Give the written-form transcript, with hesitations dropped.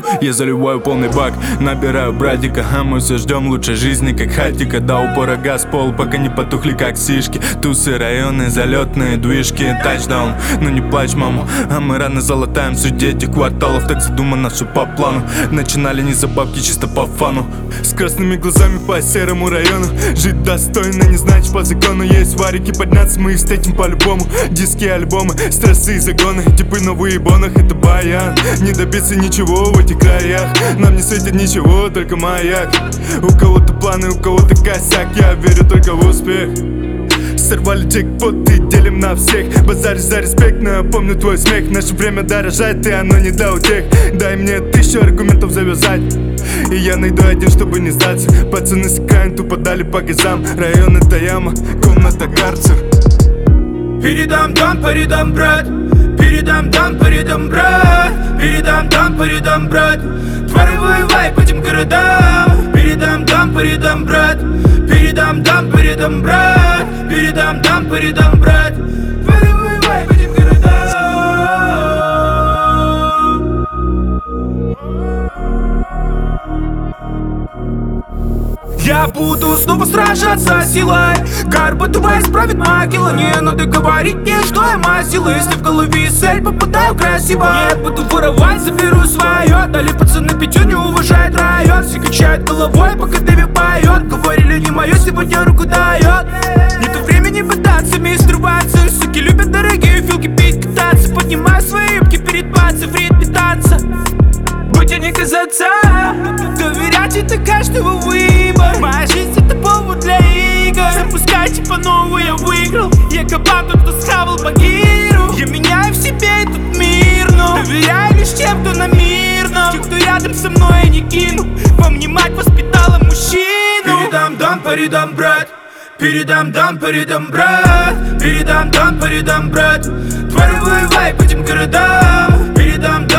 Я заливаю полный бак, набираю братика, а мы все ждем лучшей жизни, как хатика. До упора газ пол, пока не потухли, как сишки. Тусы, районы, залетные движки, тачдаун. Ну не плачь, мама, а мы рано залатаем суть этих кварталов. Так задумано, все по плану. Начинали не за бабки, чисто по фану. С красными глазами по серому району. Жить достойно, не значит по закону. Есть варики, подняться мы их встретим по-любому. Диски, альбомы, стрессы и загоны. Типы на выебонах, это баян. Не добиться ничего в этих краях. Нам не светит ничего, только маяк. У кого-то планы, у кого-то косяк. Я верю только в успех. Сорвали джекпоты, делим на всех. Базарь за респект, но я помню твой смех. Наше время дорожает, и оно не для утех. Дай мне 1000 аргументов завязать, и я найду один, чтобы не сдаться. Пацаны с экрана тупо дали по газам. Район это яма, комната карцер. Передам дам, передам брат. Передам дам, передам брат. Передам дам, передам брат. Твари воевай по этим городам. Передам дам, передам брат. Передам дам, передам брат. Передам дам, передам брат. Твари воевай по этим городам. Я буду снова сражаться силой. Горбатова исправит могила. Не надо говорить мне, что я мазила. Если в голове цель, попадаю красиво. Нет, буду воровать, заберу свое. Дали пацаны пятью, не уважает район. Все качают головой, пока Дэви поет. Говорили не мое, сегодня руку дает. Нету времени пытаться мистерваться. Суки любят дорогие филки пить, кататься. Поднимаю свои юбки перед бацей, в ритме танца. Будь я не казаться, доверять это каждого выбор. Моя жизнь это повод для игр. Запускайте по новой, я выиграл. Я кабан, тот, кто схавал Багиру. Я меняю в себе этот мир, но доверяю лишь тем, кто на мирном. Тех, кто рядом со мной, я не кину. Во мне мать воспитала мужчину. Передам дам, передам брат. Передам дам, передам брат. Передам дам, передам брат. Твари воевай по этим городам. Передам дам.